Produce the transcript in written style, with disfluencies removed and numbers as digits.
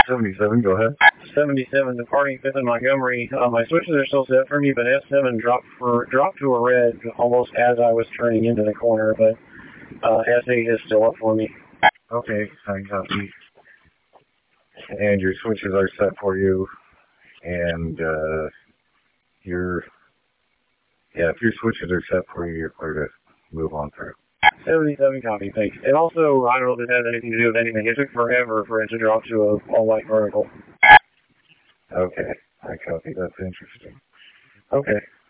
77, go ahead. 77, departing 5th and Montgomery. My switches are still set for me, but S7 dropped to a red almost as I was turning into the corner, but S8 is still up for me. Okay, I copy. And your switches are set for you, and if your switches are set for you, you're clear to move on through. 77 copy, thanks. And also, I don't know if this has anything to do with anything. It took forever for it to drop to a all-white vertical. Okay, I copy. That's interesting. Okay.